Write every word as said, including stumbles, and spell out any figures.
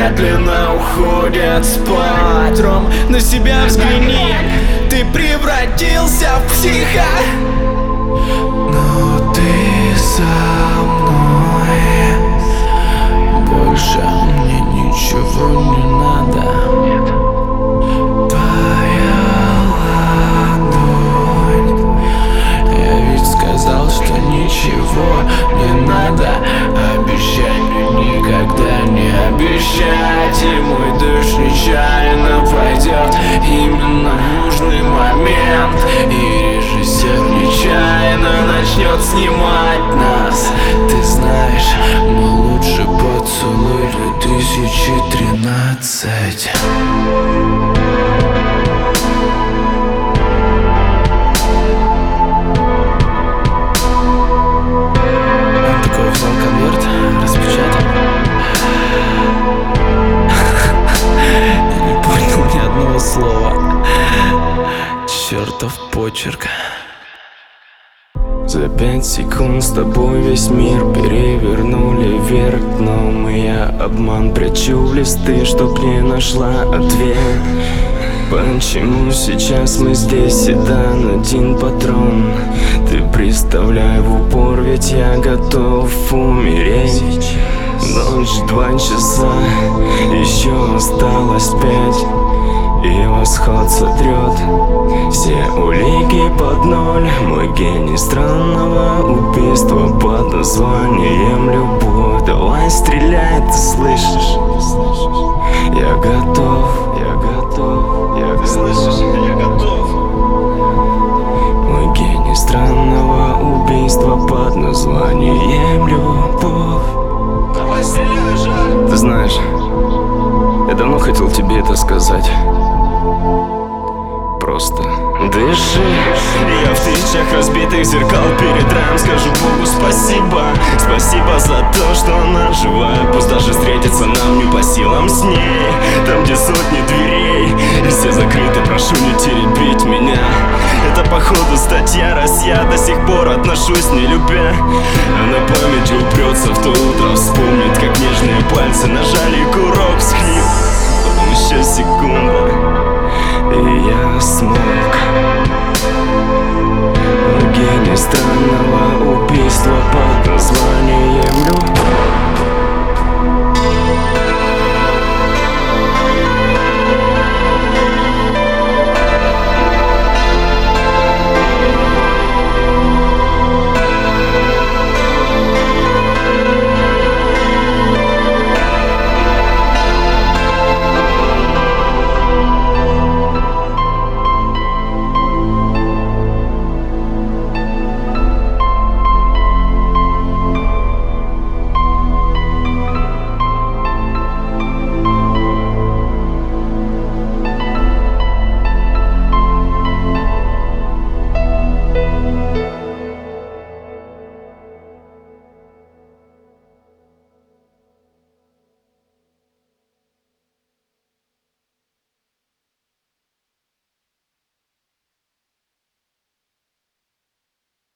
медленно уходят спать. Ром, на себя взгляни, ты превратился в психа. Но ты со мной, больше мне ничего не надо. Твоя ладонь, я ведь сказал, что ничего не надо. Обещай мне никогда не обещать, и мой дождь нечаянно пойдет именно в нужный момент, и режиссер нечаянно начнет снимать нас. Ты знаешь, мой лучший поцелуй две тысячи тринадцать. Он такой взял конверт, распечатал. Я не понял ни одного слова. Чертов почерк. За пять секунд с тобой весь мир перевернули вверх дном, и я обман прячу в листы, чтоб не нашла ответ. Почему сейчас мы здесь, и дан один патрон? Ты представляй в упор, ведь я готов умереть. Ночь, два часа, еще осталось пять, и восход сотрет все улики под ноль. Мой гений странного убийства под названием любовь. Давай стреляй, ты слышишь? Я готов, я готов, я готов. Слышишь? Я готов. Мой гений странного убийства под названием любовь. Давай стреляй же. Ты знаешь, я давно хотел тебе это сказать. Просто дыши. Я в тысячах разбитых зеркал перед раем скажу Богу спасибо. Спасибо за то, что она живая. Пусть даже встретиться нам не по силам с ней. Там, где сотни дверей и все закрыты, прошу не теребить меня. Это походу статья, раз я до сих пор отношусь не любя. А на памяти упрется в то утро, вспомнит, как нежные пальцы нажали курок, всхлип. Потом еще секунда, и я смог